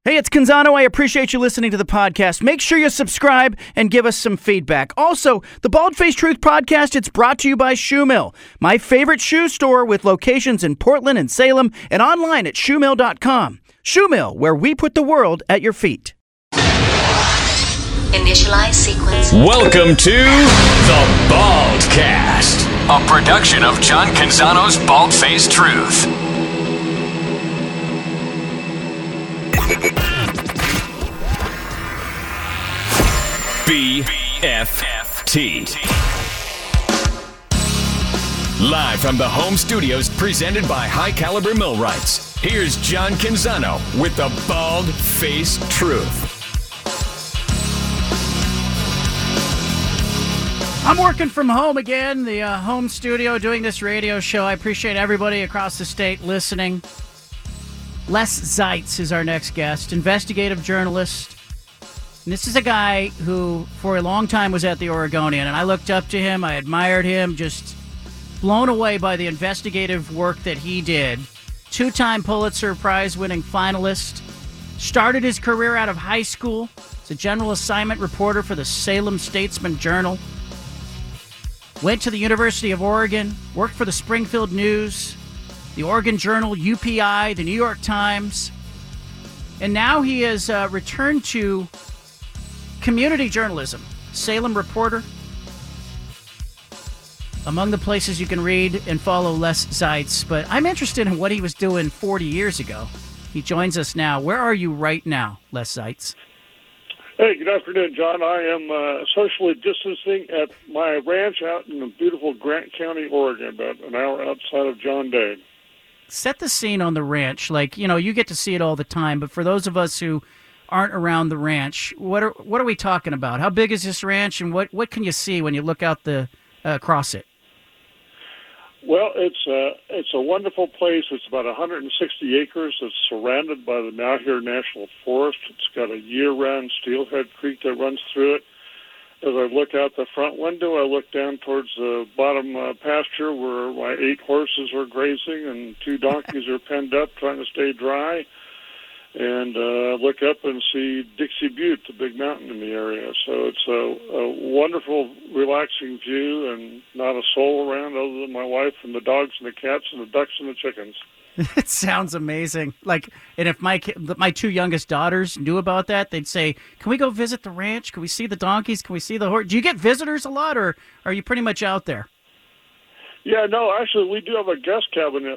Hey, it's Canzano. I appreciate you listening to the podcast. Make sure you subscribe and give us some feedback. Also, the Bald Face Truth podcast, it's brought to you by Shoe Mill, my favorite shoe store with locations in Portland and Salem and online at shoemill.com. Shoe Mill, where we put the world at your feet. Initialize sequence. Welcome to the Baldcast, a production of John Canzano's Bald Face Truth. BFT. Live from the home studios, presented by High Caliber Millwrights. Here's John Canzano with the Bald Face Truth. I'm working from home again, the home studio, doing this radio show. I appreciate everybody across the state listening. Les Zeitz is our next guest, investigative journalist. And this is a guy who, for a long time, was at the Oregonian, and I looked up to him, I admired him, just blown away by the investigative work that he did. Two-time Pulitzer Prize-winning finalist. Started his career out of high school as a general assignment reporter for the Salem Statesman Journal. Went to the University of Oregon, worked for the Springfield News, the Oregon Journal, UPI, the New York Times. And now he has returned to community journalism. Salem Reporter. Among the places you can read and follow Les Zeitz. But I'm interested in what he was doing 40 years ago. He joins us now. Where are you right now, Les Zeitz? Hey, good afternoon, John. I am socially distancing at my ranch out in beautiful Grant County, Oregon, about an hour outside of John Day. Set the scene on the ranch. Like, you know, you get to see it all the time, but for those of us who aren't around the ranch, what are we talking about? How big is this ranch, and what can you see when you look out across it? Well, it's a wonderful place. It's about 160 acres. It's surrounded by the Malheur National Forest. It's got a year-round Steelhead Creek that runs through it. As I look out the front window, I look down towards the bottom pasture where my 8 horses are grazing and 2 donkeys are penned up trying to stay dry. And look up and see Dixie Butte, the big mountain in the area. So it's a wonderful, relaxing view, and not a soul around other than my wife and the dogs and the cats and the ducks and the chickens. It sounds amazing. Like, and if my 2 youngest daughters knew about that, they'd say, "Can we go visit the ranch? Can we see the donkeys? Can we see the horse?" Do you get visitors a lot, or are you pretty much out there? Yeah, no, actually, we do have a guest cabinet.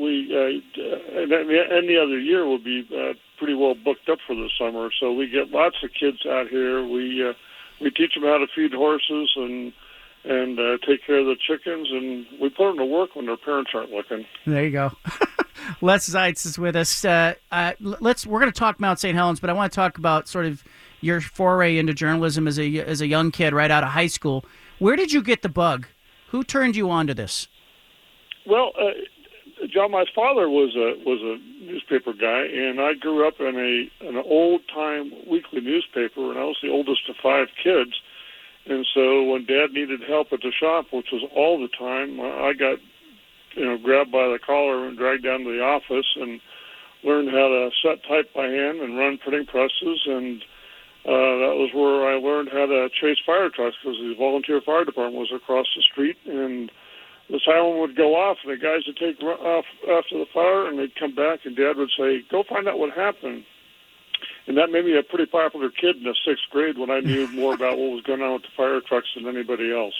Any other year will be pretty well booked up for the summer. So we get lots of kids out here. We teach them how to feed horses and take care of the chickens, and we put them to work when their parents aren't looking. There you go. Les Zeitz is with us. We're going to talk Mount St. Helens, but I want to talk about sort of your foray into journalism as a young kid right out of high school. Where did you get the bug? Who turned you on to this? Well, John, my father was a newspaper guy, and I grew up in an old-time weekly newspaper, and I was the oldest of 5 kids. And so when Dad needed help at the shop, which was all the time, I got grabbed by the collar and dragged down to the office and learned how to set type by hand and run printing presses, and that was where I learned how to chase fire trucks, because the volunteer fire department was across the street, and the siren would go off, and the guys would take off after the fire, and they'd come back, and Dad would say, "Go find out what happened." And that made me a pretty popular kid in the 6th grade when I knew more about what was going on with the fire trucks than anybody else.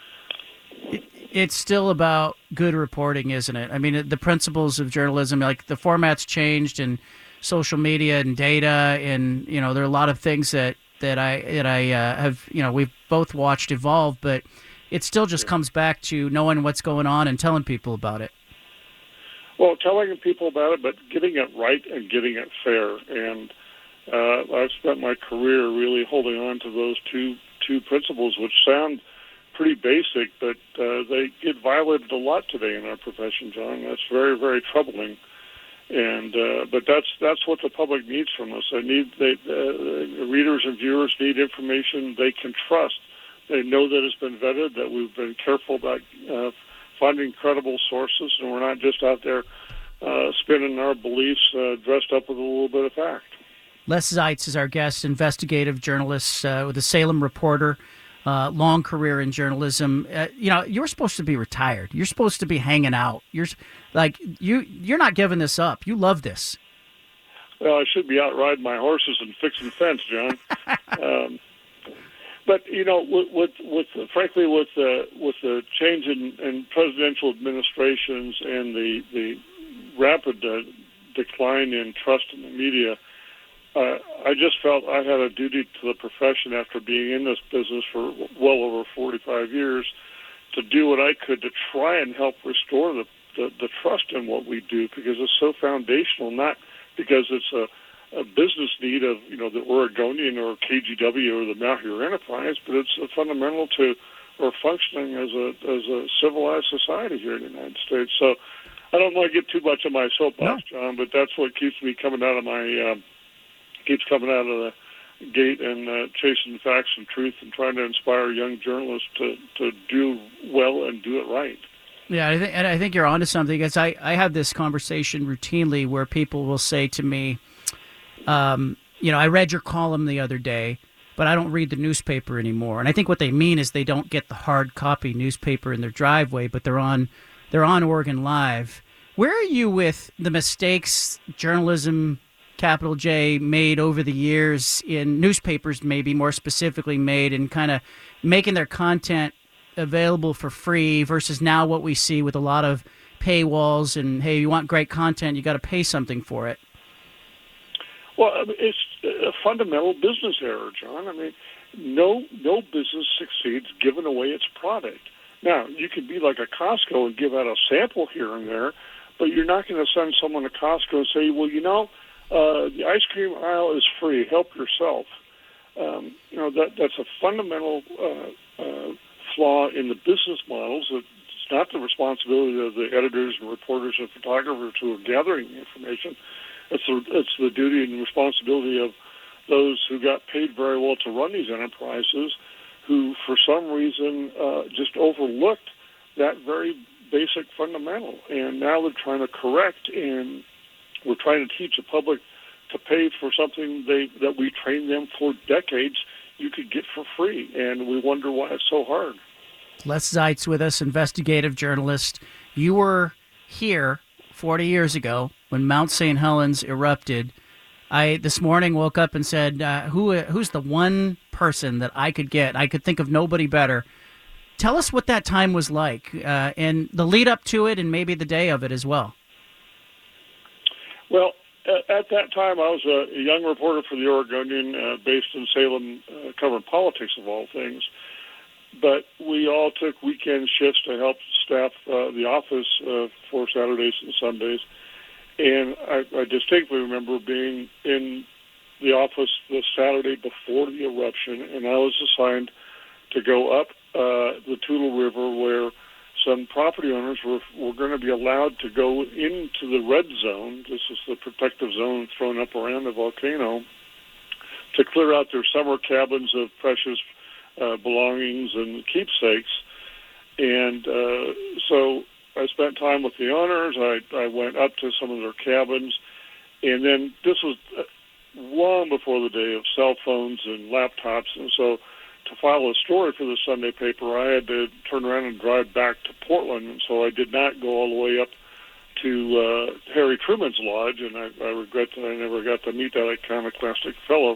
It's still about good reporting, isn't it? I mean, the principles of journalism, like the format's changed, and social media and data, and there are a lot of things that I have we've both watched evolve, but it still just comes back to knowing what's going on and telling people about it. Well, telling people about it, but getting it right and getting it fair. And I've spent my career really holding on to those two principles, which sound pretty basic, but they get violated a lot today in our profession, John. That's very, very troubling. And but that's what the public needs from us. Readers and viewers need information they can trust. They know that it's been vetted, that we've been careful about finding credible sources, and we're not just out there spinning our beliefs dressed up with a little bit of fact. Les Zeitz is our guest, investigative journalist with the Salem Reporter, long career in journalism. You're supposed to be retired. You're supposed to be hanging out. You're not giving this up. You love this. Well, I should be out riding my horses and fixing fence, John. But frankly, with the change in presidential administrations and the rapid decline in trust in the media, I just felt I had a duty to the profession after being in this business for well over 45 years to do what I could to try and help restore the trust in what we do, because it's so foundational, not because it's a business need of the Oregonian or KGW or the Malheur Enterprise, but it's fundamental to our functioning as a civilized society here in the United States. So I don't want to get too much on my soapbox, John, but that's what keeps me coming out of the gate and chasing facts and truth and trying to inspire young journalists to do well and do it right. Yeah, I think you're onto something, because I have this conversation routinely where people will say to me, I read your column the other day, but I don't read the newspaper anymore. And I think what they mean is they don't get the hard copy newspaper in their driveway, but they're on Oregon Live. Where are you with the mistakes journalism, capital J, made over the years in newspapers, maybe more specifically made, in kind of making their content available for free versus now what we see with a lot of paywalls and, hey, you want great content, you got to pay something for it? Well, it's a fundamental business error, John. I mean, no business succeeds giving away its product. Now, you could be like a Costco and give out a sample here and there, but you're not going to send someone to Costco and say, well, the ice cream aisle is free, help yourself. That's a fundamental flaw in the business models. It's not the responsibility of the editors and reporters and photographers who are gathering the information. It's the duty and responsibility of those who got paid very well to run these enterprises, who for some reason just overlooked that very basic fundamental. And now they're trying to correct, and we're trying to teach the public to pay for something that we trained them for decades you could get for free, and we wonder why it's so hard. Les Zeitz with us, investigative journalist. You were here 40 years ago when Mount St. Helens erupted. I this morning woke up and said, who's the one person that I could get? I could think of nobody better. Tell us what that time was like, and the lead up to it, and maybe the day of it as well. Well, at that time, I was a young reporter for the Oregonian, based in Salem, covering politics of all things. But we all took weekend shifts to help staff the office for Saturdays and Sundays. And I distinctly remember being in the office the Saturday before the eruption, and I was assigned to go up the Toutle River, where some property owners were going to be allowed to go into the red zone. This is the protective zone thrown up around the volcano, to clear out their summer cabins of precious belongings and keepsakes. And so I spent time with the owners. I went up to some of their cabins. And then this was long before the day of cell phones and laptops. And so to file a story for the Sunday paper, I had to turn around and drive back to Portland. And so I did not go all the way up to Harry Truman's lodge. And I regret that I never got to meet that iconoclastic fellow.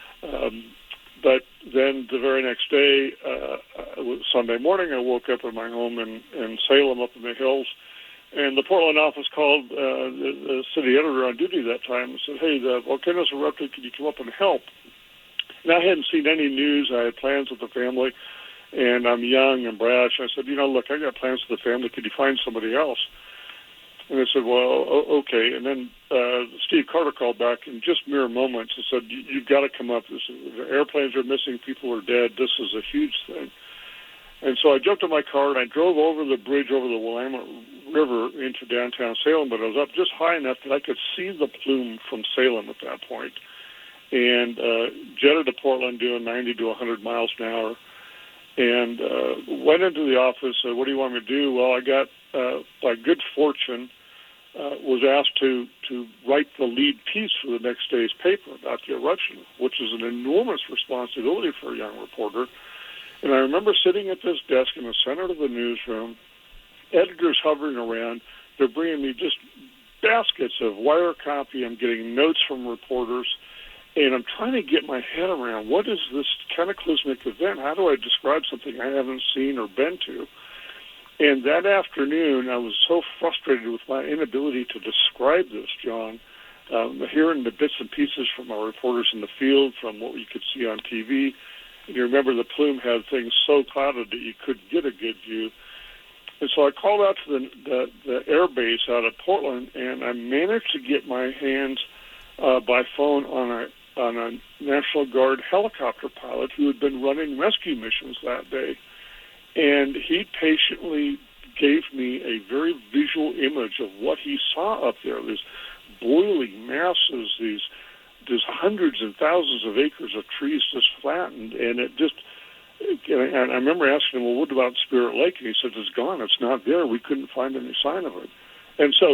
But then the very next day, Sunday morning, I woke up in my home in Salem up in the hills, and the Portland office called the city editor on duty that time and said, hey, the volcano's erupted, can you come up and help? And I hadn't seen any news. I had plans with the family, and I'm young and brash. I said, look, I got plans with the family. Could you find somebody else? And they said, well, okay. And then Steve Carter called back in just mere moments and said, you've got to come up. The airplanes are missing. People are dead. This is a huge thing. And so I jumped in my car, and I drove over the bridge over the Willamette River into downtown Salem, but I was up just high enough that I could see the plume from Salem at that point, and jetted to Portland doing 90 to 100 miles an hour, and went into the office. Said, what do you want me to do? Well, I got, by good fortune, was asked to write the lead piece for the next day's paper about the eruption, which is an enormous responsibility for a young reporter. And I remember sitting at this desk in the center of the newsroom, editors hovering around. They're bringing me just baskets of wire copy. I'm getting notes from reporters, and I'm trying to get my head around what is this cataclysmic event? How do I describe something I haven't seen or been to? And that afternoon, I was so frustrated with my inability to describe this, John, hearing the bits and pieces from our reporters in the field, from what you could see on TV. And you remember the plume had things so clouded that you couldn't get a good view. And so I called out to the air base out of Portland, and I managed to get my hands by phone on a National Guard helicopter pilot who had been running rescue missions that day. And he patiently gave me a very visual image of what he saw up there, these boiling masses, these hundreds and thousands of acres of trees just flattened. And it just, and I remember asking him, well, what about Spirit Lake? And he said, it's gone. It's not there. We couldn't find any sign of it. And so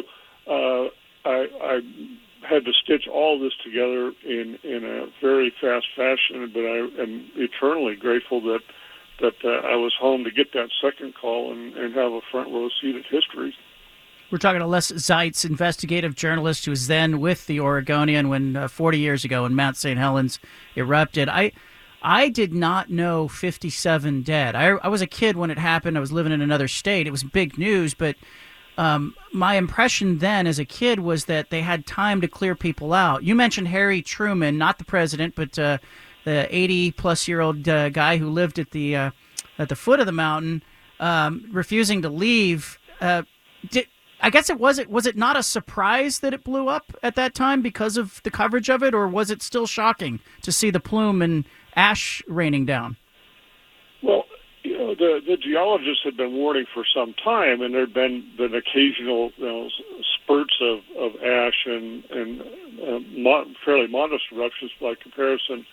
I had to stitch all this together in a very fast fashion, but I am eternally grateful that I was home to get that second call and have a front row seat at history. We're talking to Les Zeitz, investigative journalist who was then with the Oregonian when 40 years ago when Mount St. Helens erupted. I did not know 57 dead. I was a kid when it happened. I was living in another state. It was big news, but my impression then as a kid was that they had time to clear people out. You mentioned Harry Truman, not the president, but the 80-plus-year-old guy who lived at the foot of the mountain, refusing to leave. I guess was it not a surprise that it blew up at that time because of the coverage of it, or was it still shocking to see the plume and ash raining down? Well, the geologists had been warning for some time, and there had been occasional spurts of ash and fairly modest eruptions by comparison.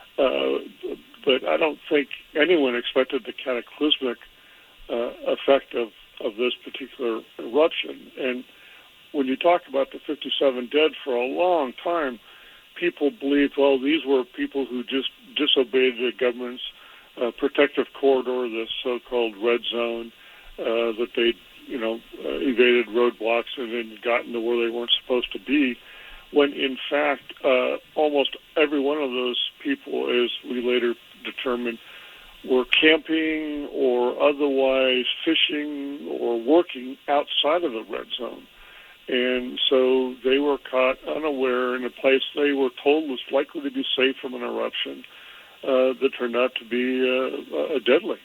But I don't think anyone expected the cataclysmic effect of this particular eruption. And when you talk about the 57 dead, for a long time, people believed, well, these were people who just disobeyed the government's protective corridor, the so-called red zone, that they, evaded roadblocks and then gotten to where they weren't supposed to be. When in fact, almost every one of those people, as we later determined, were camping or otherwise fishing or working outside of the red zone. And so they were caught unaware in a place they were told was likely to be safe from an eruption that turned out to be deadly.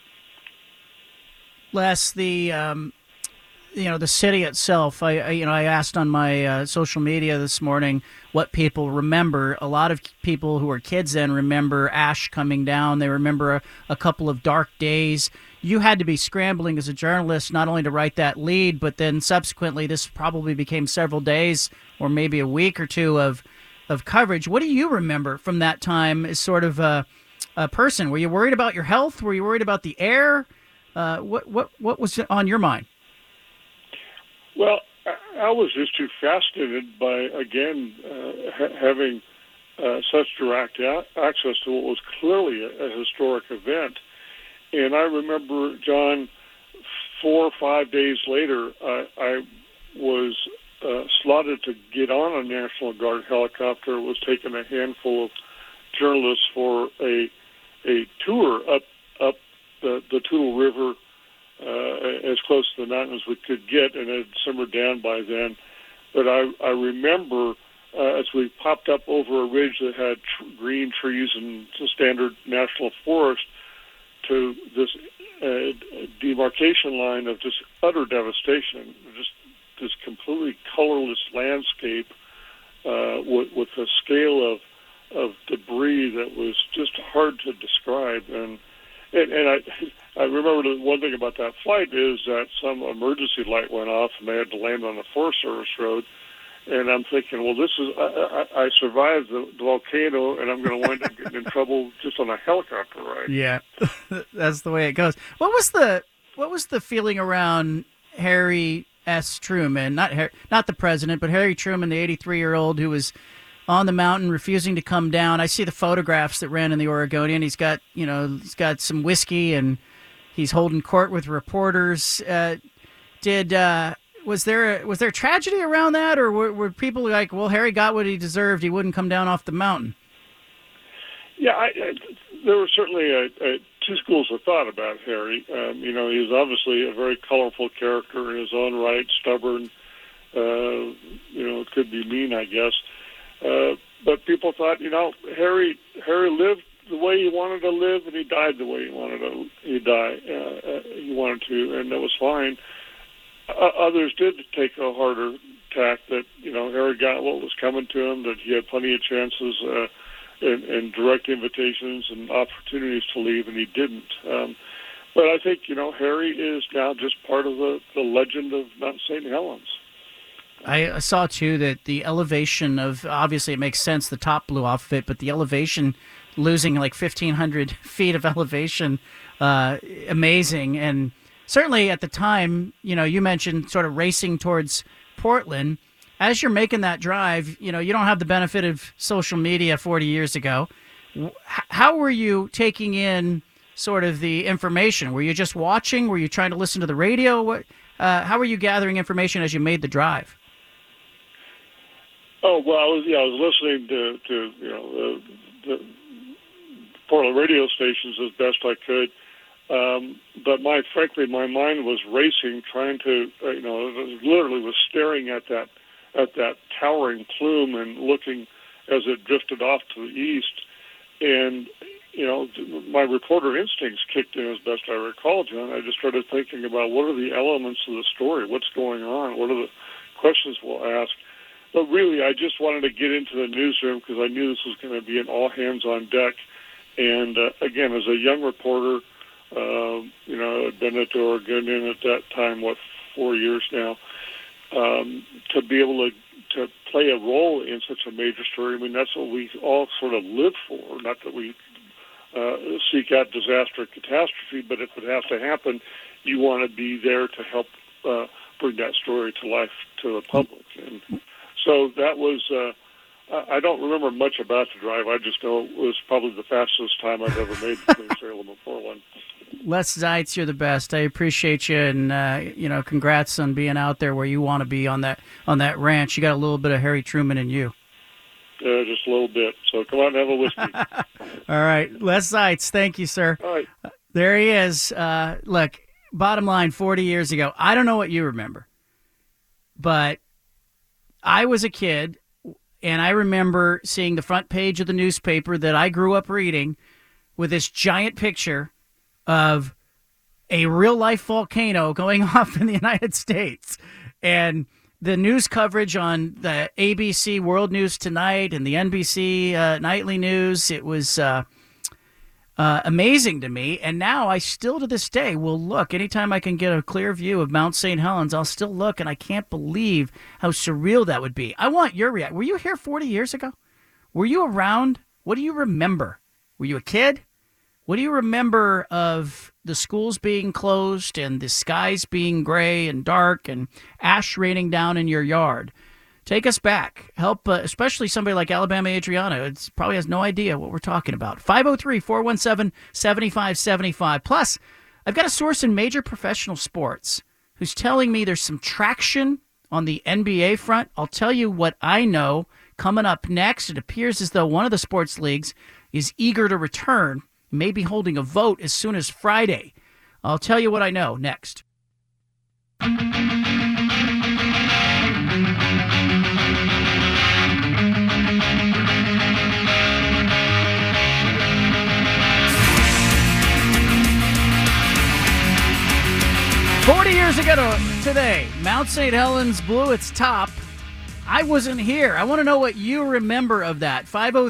Les, the city itself, I asked on my social media this morning what people remember. A lot of people who were kids then remember ash coming down. They remember a couple of dark days. You had to be scrambling as a journalist not only to write that lead, but then subsequently this probably became several days or maybe a week or two of coverage. What do you remember from that time as sort of a person? Were you worried about your health? Were you worried about the air? What was on your mind? Well, I was just too fascinated by, again, having such direct access to what was clearly a historic event. And I remember, John, 4 or 5 days later, I was slotted to get on a National Guard helicopter. Was taking a handful of journalists for a tour up the Toutle River, as close to the mountain as we could get, and it had simmered down by then. But I remember as we popped up over a ridge that had green trees and a standard national forest to this demarcation line of just utter devastation, just this completely colorless landscape with a scale of debris that was just hard to describe. And I remember the one thing about that flight is that some emergency light went off and they had to land on the Forest Service road. And I'm thinking, well, this is I survived the volcano, and I'm going to wind up getting in trouble just on a helicopter ride. Yeah, that's the way it goes. What was the feeling around Harry S. Truman, not the president, but Harry Truman, the 83-year-old who was on the mountain refusing to come down. I see the photographs that ran in the Oregonian. He's got some whiskey and he's holding court with reporters. Was there tragedy around that, or were people like, well, Harry got what he deserved, he wouldn't come down off the mountain? Yeah, there were certainly two schools of thought about Harry. He was obviously a very colorful character in his own right, stubborn, could be mean, I guess. But people thought, Harry lived the way he wanted to live, and he died the way he wanted to, and that was fine. Others did take a harder tack that, Harry got what was coming to him, that he had plenty of chances and direct invitations and opportunities to leave, and he didn't. But I think, Harry is now just part of the legend of Mount St. Helens. I saw, too, that the elevation of, obviously it makes sense, the top blew off of it, but the elevation, losing like 1,500 feet of elevation, amazing. And certainly at the time, you mentioned sort of racing towards Portland. As you're making that drive, you don't have the benefit of social media 40 years ago. How were you taking in sort of the information? Were you just watching? Were you trying to listen to the radio? How were you gathering information as you made the drive? Oh, well, I was listening to the Portland radio stations as best I could. But frankly, my mind was racing, trying to, literally was staring at that towering plume and looking as it drifted off to the east. And, my reporter instincts kicked in as best I recall, John. I just started thinking about what are the elements of the story? What's going on? What are the questions we'll ask? But really, I just wanted to get into the newsroom because I knew this was going to be an all-hands-on deck. And, again, as a young reporter, I'd been at the Oregonian at that time, 4 years now, to be able to play a role in such a major story. I mean, that's what we all sort of live for, not that we seek out disaster or catastrophe, but if it has to happen, you want to be there to help bring that story to life to the public. And so that was, I don't remember much about the drive. I just know it was probably the fastest time I've ever made between Salem and Portland. Les Zeitz, you're the best. I appreciate you, and congrats on being out there where you want to be on that ranch. You got a little bit of Harry Truman in you. Just a little bit. So come on and have a whiskey. All right, Les Zeitz, thank you, sir. All right. There he is. Look, bottom line, 40 years ago, I don't know what you remember, but I was a kid, and I remember seeing the front page of the newspaper that I grew up reading with this giant picture of a real-life volcano going off in the United States. And the news coverage on the ABC World News Tonight and the NBC Nightly News, it was amazing to me. And now I still, to this day, will look. Anytime I can get a clear view of Mount St. Helens, I'll still look, and I can't believe how surreal that would be. I want your reaction. Were you here 40 years ago? Were you around? What do you remember? Were you a kid? What do you remember of the schools being closed and the skies being gray and dark and ash raining down in your yard? Take us back. Help, especially somebody like Alabama Adriana. It probably has no idea what we're talking about. 503-417-7575. Plus, I've got a source in major professional sports who's telling me there's some traction on the NBA front. I'll tell you what I know coming up next. It appears as though one of the sports leagues is eager to return, may be holding a vote as soon as Friday. I'll tell you what I know next. 40 years ago today, Mount St. Helens blew its top. I wasn't here. I want to know what you remember of that.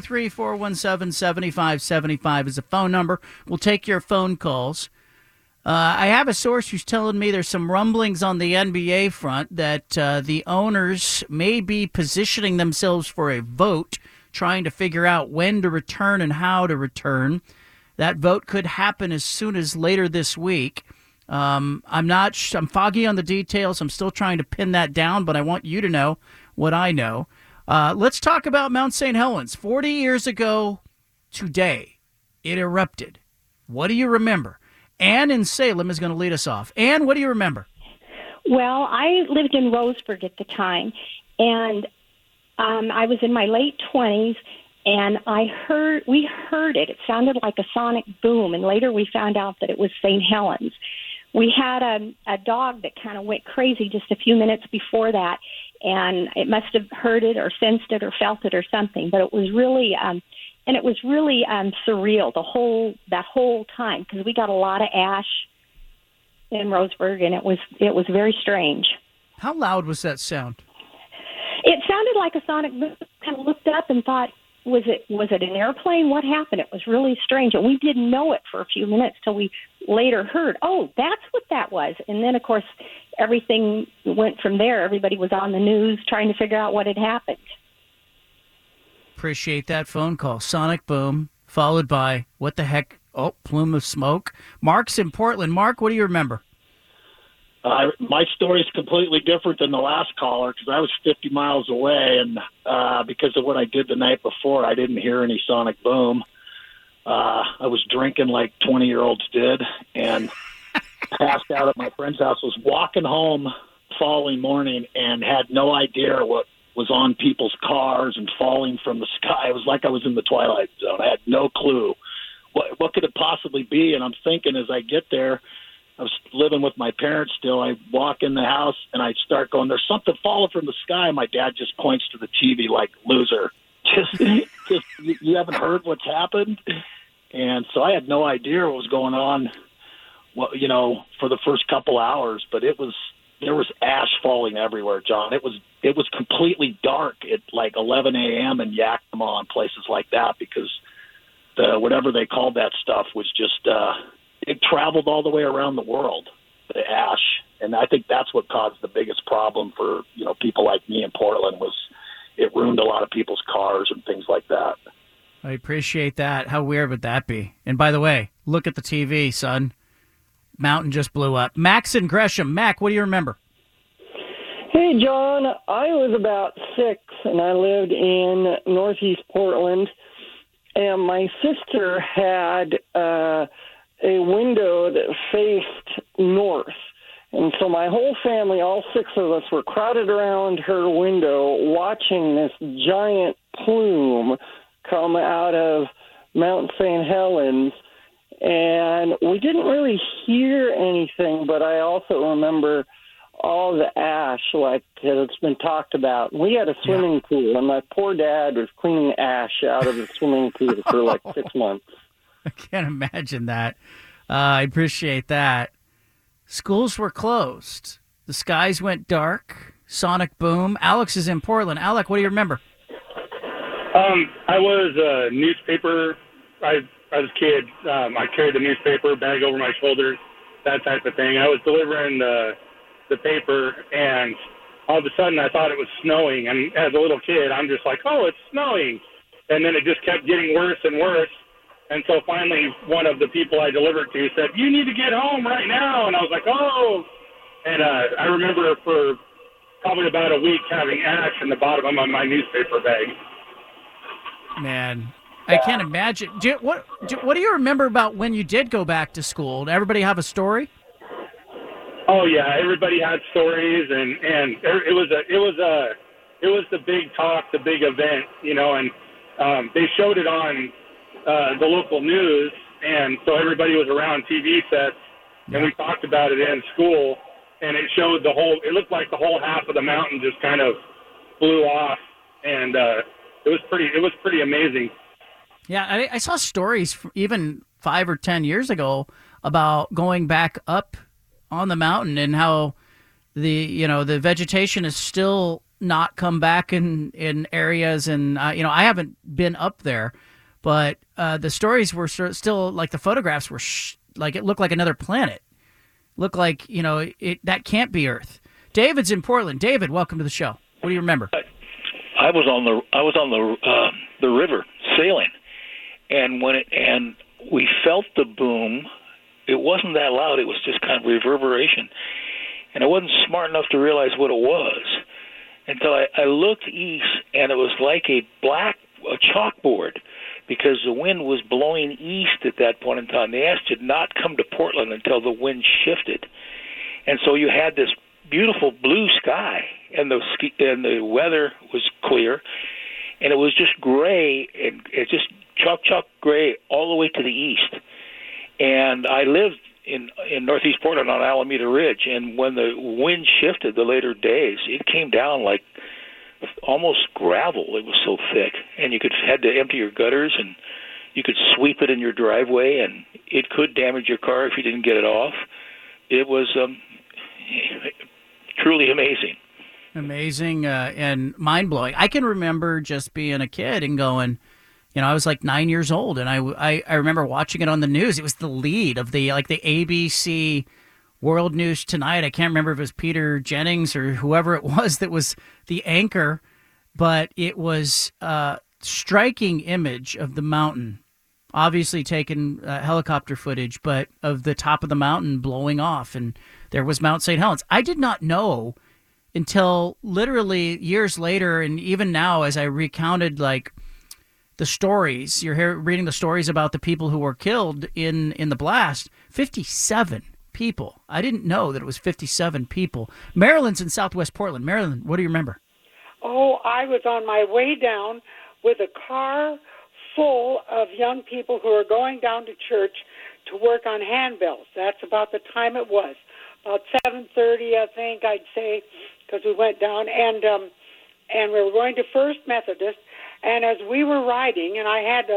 503-417-7575 is the phone number. We'll take your phone calls. I have a source who's telling me there's some rumblings on the NBA front that the owners may be positioning themselves for a vote, trying to figure out when to return and how to return. That vote could happen as soon as later this week. I'm foggy on the details. I'm still trying to pin that down, but I want you to know what I know. Let's talk about Mount St. Helens. 40 years ago today, it erupted. What do you remember? Ann in Salem is going to lead us off. Ann, what do you remember? Well, I lived in Roseburg at the time, and I was in my late 20s, and we heard it. It sounded like a sonic boom, and later we found out that it was St. Helens. We had a dog that kind of went crazy just a few minutes before that, and it must have heard it or sensed it or felt it or something. But it was really, surreal that whole time, because we got a lot of ash in Roseburg, and it was very strange. How loud was that sound? It sounded like a sonic boom. Kind of looked up and thought, was it an airplane? What happened? It was really strange, and we didn't know it for a few minutes till we later heard, oh, that's what that was. And then, of course, everything went from there. Everybody was on the news trying to figure out what had happened. Appreciate that phone call. Sonic boom, followed by, what the heck? Oh, plume of smoke. Mark's in Portland. Mark, what do you remember? My story is completely different than the last caller, because I was 50 miles away, and because of what I did the night before, I didn't hear any sonic boom. I was drinking like 20-year-olds did, and passed out at my friend's house. Was walking home following morning and had no idea what was on people's cars and falling from the sky. It was like I was in the Twilight Zone. I had no clue. What could it possibly be? And I'm thinking as I get there, I was living with my parents still. I walk in the house and I start going, there's something falling from the sky. My dad just points to the TV like, loser. Just you haven't heard what's happened? And so I had no idea what was going on, for the first couple hours. But there was ash falling everywhere, John. It was completely dark at like 11 a.m. in Yakima and places like that, because whatever they called that stuff was just it traveled all the way around the world, the ash. And I think that's what caused the biggest problem for, people like me in Portland, was it ruined a lot of people's cars and things like that. I appreciate that. How weird would that be? And by the way, look at the TV, son. Mountain just blew up. Max in Gresham. Mac, what do you remember? Hey, John. I was about 6, and I lived in northeast Portland. And my sister had a window that faced north. And so my whole family, all 6 of us, were crowded around her window watching this giant plume come out of Mount St. Helens. And we didn't really hear anything, but I also remember all the ash, like it's been talked about. We had a swimming pool, and my poor dad was cleaning ash out of the swimming pool for like 6 months. I can't imagine that. I appreciate that. Schools were closed. The skies went dark. Sonic boom. Alex is in Portland. Alec, what do you remember? I was a newspaper. I was a kid. I carried the newspaper bag over my shoulders, that type of thing. I was delivering the paper, and all of a sudden I thought it was snowing. And as a little kid, I'm just like, oh, it's snowing. And then it just kept getting worse and worse. And so finally one of the people I delivered to said, you need to get home right now. And I was like, oh. And I remember for probably about a week having ash in the bottom of my newspaper bag. Man, I can't imagine. What do you remember about when you did go back to school? Did everybody have a story? Oh yeah, everybody had stories, and it was the big talk, the big event, and they showed it on the local news, and so everybody was around TV sets, and we talked about it in school, and it showed it looked like the whole half of the mountain just kind of blew off, and it was pretty amazing. Yeah, I saw stories even 5 or 10 years ago about going back up on the mountain and how the vegetation has still not come back in areas, and I haven't been up there, but the stories were still like the photographs were like it looked like another planet. Looked like that can't be Earth. David's in Portland. David, welcome to the show. What do you remember? I was on the river sailing, and we felt the boom, it wasn't that loud. It was just kind of reverberation. And I wasn't smart enough to realize what it was until I looked east, and it was like a chalkboard, because the wind was blowing east at that point in time. They asked you not come to Portland until the wind shifted. And so you had this beautiful blue sky, and the weather was clear, and it was just gray, and it just chalk gray all the way to the east. And I lived in northeast Portland on Alameda Ridge, and when the wind shifted the later days, it came down like almost gravel. It was so thick, and you had to empty your gutters, and you could sweep it in your driveway, and it could damage your car if you didn't get it off. It was truly amazing. Amazing and mind-blowing. I can remember just being a kid and going, I was like 9 years old, and I remember watching it on the news. It was the lead of the ABC World News Tonight. I can't remember if it was Peter Jennings or whoever it was that was the anchor, but it was a striking image of the mountain, obviously taken helicopter footage, but of the top of the mountain blowing off, and there was Mount St. Helens. I did not know until literally years later, and even now as I recounted the stories, you're reading the stories about the people who were killed in the blast. 57 people. I didn't know that it was 57 people. Marilyn's in Southwest Portland. Marilyn, what do you remember? Oh, I was on my way down with a car full of young people who are going down to church to work on handbells. That's about the time it was. About 7:30, I think I'd say, because we went down, and we were going to First Methodist. And as we were riding, and I had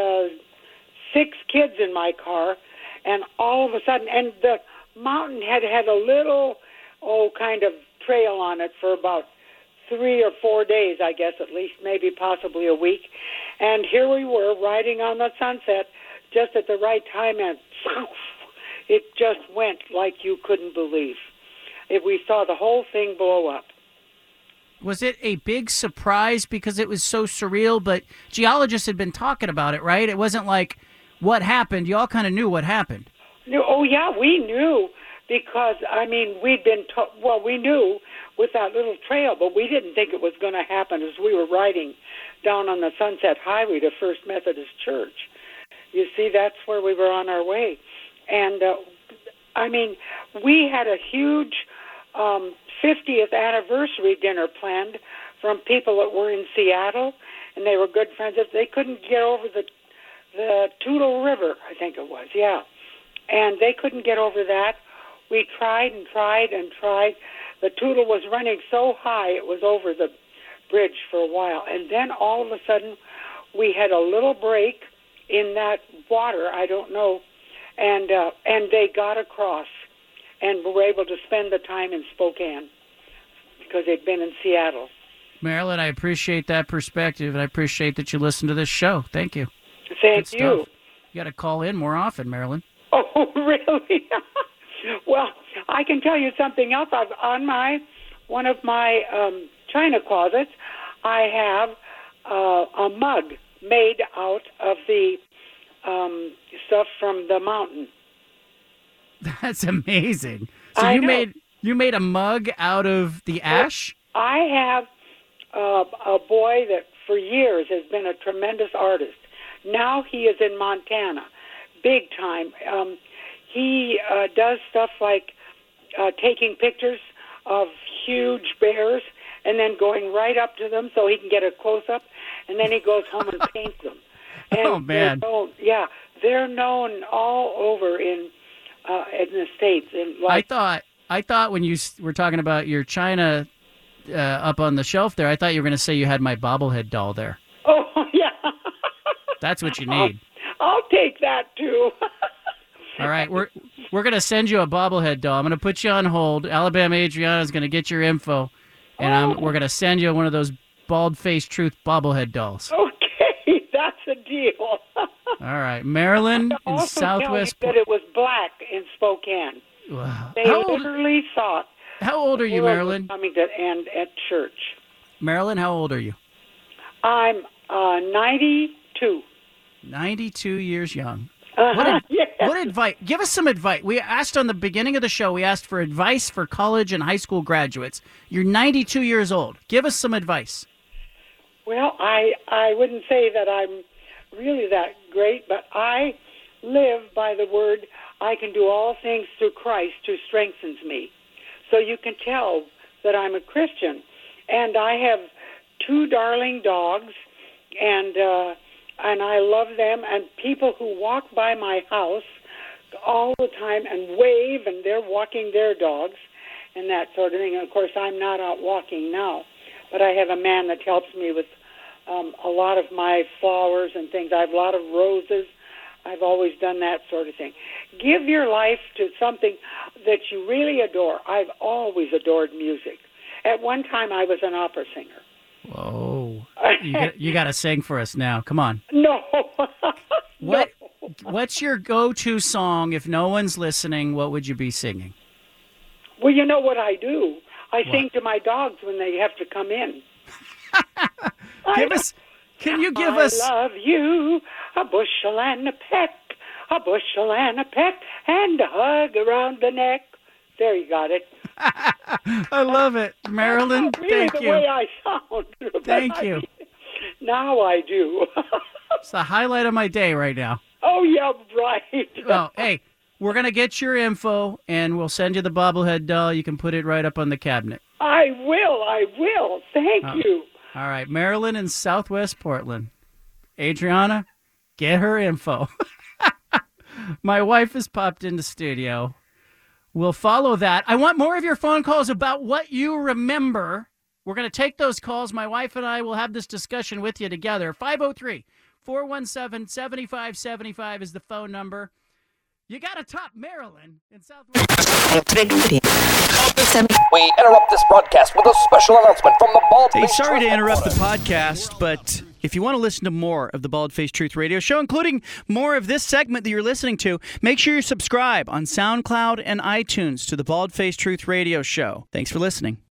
6 kids in my car, and all of a sudden, and the mountain had a little, kind of trail on it for about 3 or 4 days, I guess, at least, maybe possibly a week. And here we were riding on the sunset just at the right time, and it just went like you couldn't believe. We saw the whole thing blow up. Was it a big surprise because it was so surreal, but geologists had been talking about it, right? It wasn't like what happened. You all kind of knew what happened. Oh, yeah, we knew because, we'd been we knew with that little trail, but we didn't think it was going to happen as we were riding down on the Sunset Highway to First Methodist Church. You see, that's where we were on our way. And, we had a huge 50th anniversary dinner planned from people that were in Seattle, and they were good friends. They couldn't get over the Toutle River, I think it was, yeah. And they couldn't get over that. We tried and tried and tried. The Toutle was running so high it was over the bridge for a while. And then all of a sudden we had a little break in that water, I don't know, and they got across and were able to spend the time in Spokane because they'd been in Seattle. Marilyn, I appreciate that perspective, and I appreciate that you listen to this show. Thank you. Thank you. You got to call in more often, Marilyn. Oh, really? Well, I can tell you something else. On one of my china closets, I have a mug made out of the stuff from the mountain. That's amazing. So you made a mug out of the ash? I have a boy that for years has been a tremendous artist. Now he is in Montana, big time. He does stuff like taking pictures of huge bears and then going right up to them so he can get a close-up, and then he goes home and paints them. And oh, man. They're known all over in the States. I thought when you were talking about your china up on the shelf there, I thought you were going to say you had my bobblehead doll there. Oh, yeah. That's what you need. I'll take that, too. All right, we're going to send you a bobblehead doll. I'm going to put you on hold. Alabama Adriana is going to get your info, and we're going to send you one of those bald-faced truth bobblehead dolls. Okay, that's a deal. All right, Marilyn in Southwest. That it was black in Spokane. Wow. They literally thought. How old are you, Marilyn? Coming to end at church. Marilyn, how old are you? I'm 92. 92 years young. Yeah. What advice? Give us some advice. We asked on the beginning of the show, we asked for advice for college and high school graduates. You're 92 years old. Give us some advice. Well, I wouldn't say that I'm really that great, but I live by the word, I can do all things through Christ who strengthens me. So you can tell that I'm a Christian. And I have 2 darling dogs, and I love them. And people who walk by my house all the time and wave, and they're walking their dogs and that sort of thing. And, of course, I'm not out walking now, but I have a man that helps me with a lot of my flowers and things. I have a lot of roses. I've always done that sort of thing. Give your life to something that you really adore. I've always adored music. At one time, I was an opera singer. Whoa. You got to sing for us now. Come on. No. What's your go-to song? If no one's listening, what would you be singing? Well, you know what I do? I sing to my dogs when they have to come in. Can you give us... I love you, a bushel and a peck, a bushel and a peck, and a hug around the neck. There, you got it. I love it. Marilyn, That's not really thank the you. way I sound. Thank you. Now I do. It's the highlight of my day right now. Oh, yeah, right. Oh, hey, we're going to get your info, and we'll send you the bobblehead doll. You can put it right up on the cabinet. I will. Thank you. All right, Marilyn in Southwest Portland. Adriana, get her info. My wife has popped into studio. We'll follow that. I want more of your phone calls about what you remember. We're going to take those calls. My wife and I will have this discussion with you together. 503-417-7575 is the phone number. You got to top Marilyn in Southwest. We interrupt this broadcast with a special announcement from the Bald Hey, Face sorry to Truth interrupt the Reporter. podcast, but if you want to listen to more of the Bald Face Truth Radio Show, including more of this segment that you're listening to, make sure you subscribe on SoundCloud and iTunes to the Bald Face Truth Radio Show. Thanks for listening.